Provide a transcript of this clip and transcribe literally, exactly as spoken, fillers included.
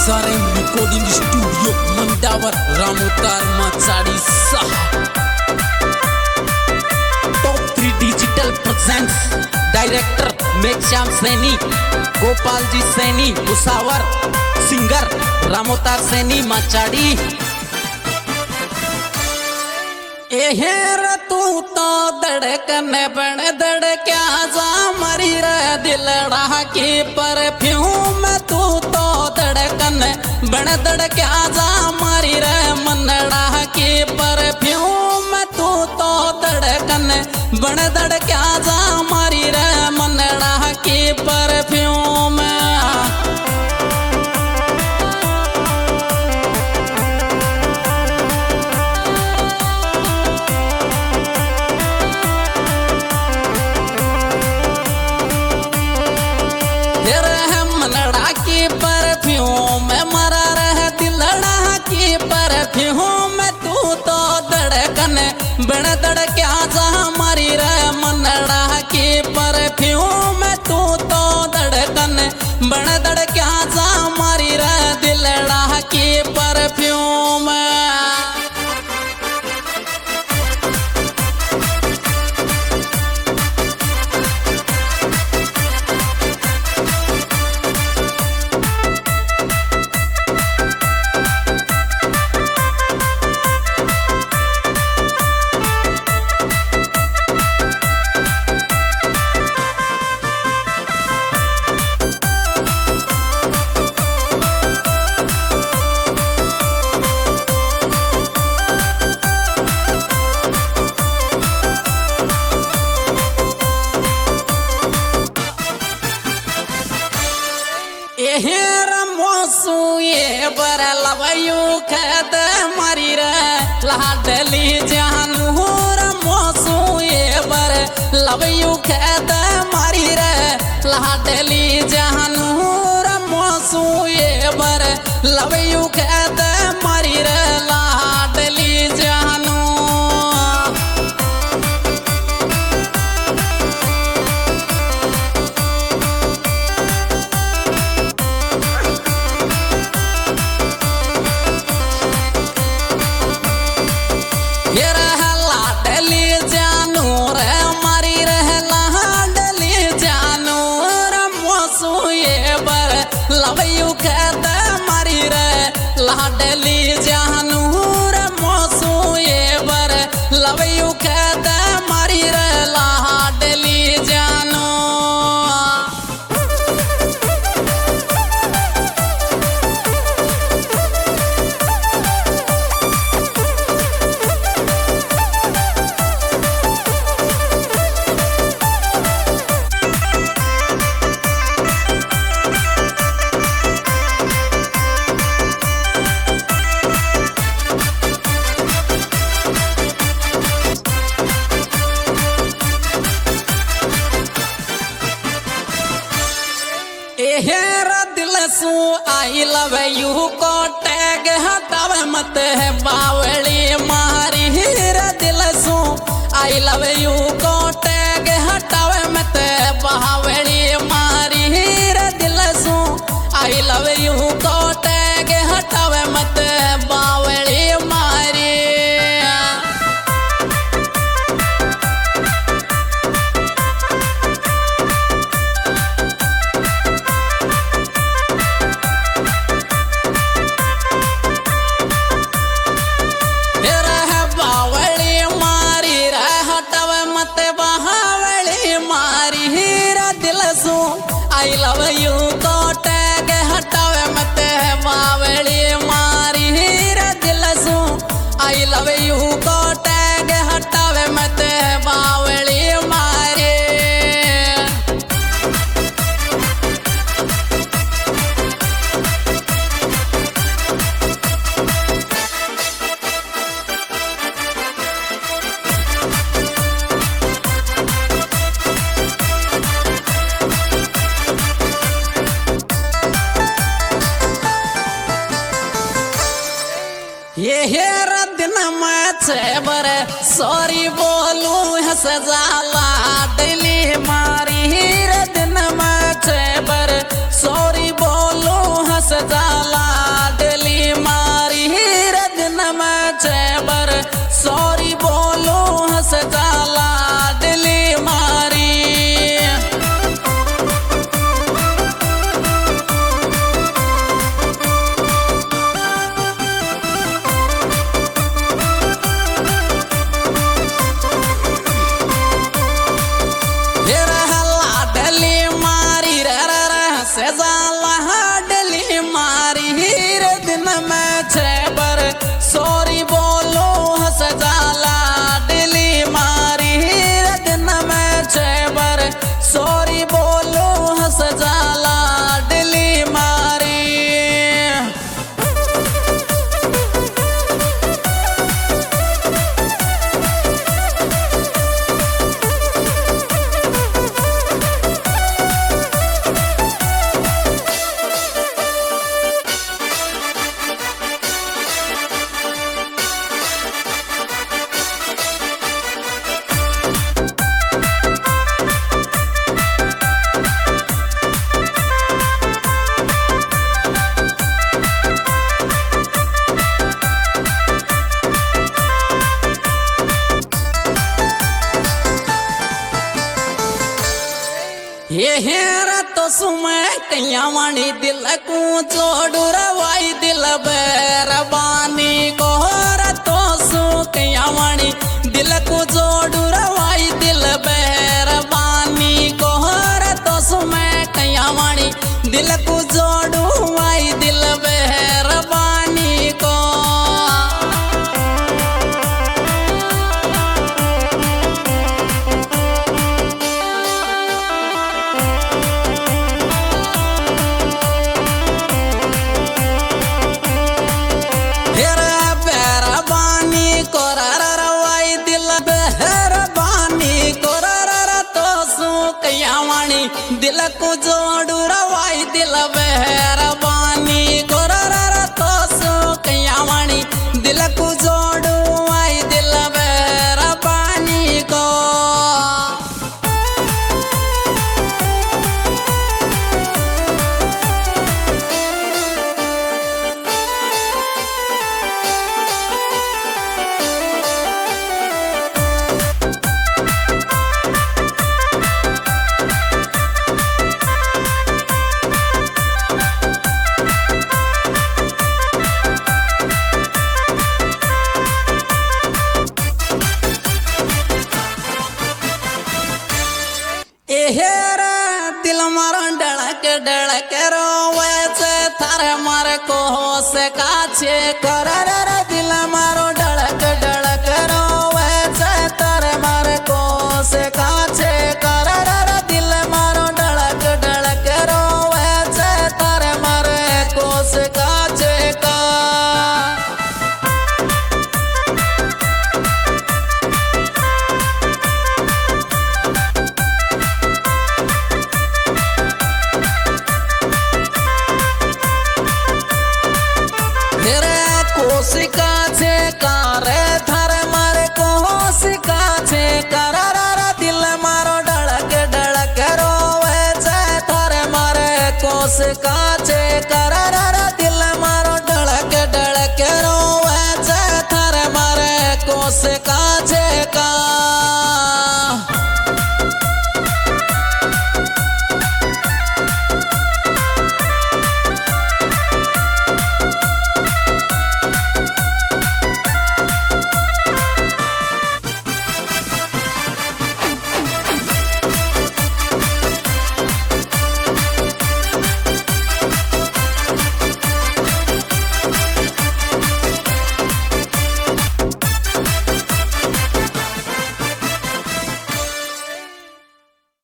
Zarem Recording Studio Mandawar Ramutar Matsadi Saha Top three Digital presents Director Meksham Saini Gopal Ji Saini Usawar Singer Ramutar Saini Matsadi एहेर तू तो धड़कन बन धड़क्या जा मरी रे दिलड़ा की परफ्यूम तू तो धड़कन बन धड़क्या जा मरी रे मनड़ा की परफ्यूम तू तो धड़कन बन धड़क्या जा मरी रे मनड़ा की परफ्यूम परफ्यूम मरा रह दिलड़ा की परफ्यूम तू तो धड़कन बन धड़क्या जा मरी रे मनड़ा की परफ्यूम तू तो धड़कन बन धड़क्या जा मरी रे दिलड़ा की परफ्यूम हेर मोसू ये बर लवयू खद मरी रे लाडली जानूर मोसू ये बर लवयू खद मरी रे लाडली जानूर मोसू ये बर लवयू खद मरी रे लाडली जानू लवयू कहत मरी रे लाडली जानूर मोसू ये बर लवयू कहत मरी रे लाडली जानू हेर दिल सू आई लव यू को टैग हटाव मत है बावली मारी हेर दिल सू आई लव यू को टैग हटाव मत है बावली मारी हेर दिल सू आई लव यू को टैग हटाव मत है बावली मारी आई लव यू को टैग हटावे मत है बावली मारी हीरा दिल सू आई लव यू को टैग हटावे मत है बावली मारी ये हेर दिन में बर सॉरी बोलू हंस जाला डली मारी हीर दिन में बर सॉरी बोलू हंस जाला हेरा तो सुमे कैया वाणी दिल को जोड़ू रवाई दिल बेरबानी कोहरा तो सु कैया वाणी दिल को जोड़ू रवाई दिल बेरबानी कोहरा तो सुमे कैया वाणी दिल को जोड़ू वाई दिल बेरबानी को दिल को जोड़ू रवाई दिल बेरबानी गोरा तो सो कैया वाणी दिल को जोड़ू वाई दिल बेरबानी को हेरा दिल मारो डड़क डड़क रोवे से थारे मारे को से काछे कर दिल मारो डड़क डड़क रोवे से थारे मारे को से काछे कर दिल मारो डड़क डड़क रोवे से थारे मारे को से काछे का कोशिका छे करे थारे मारे कोशिका छे करारा दिल मारो डड़क डड़क रोवे छे थारे मारे कोशिका छे करारा दिल मारो डड़क डड़क रोवे छे थारे मारे कोशिका छे का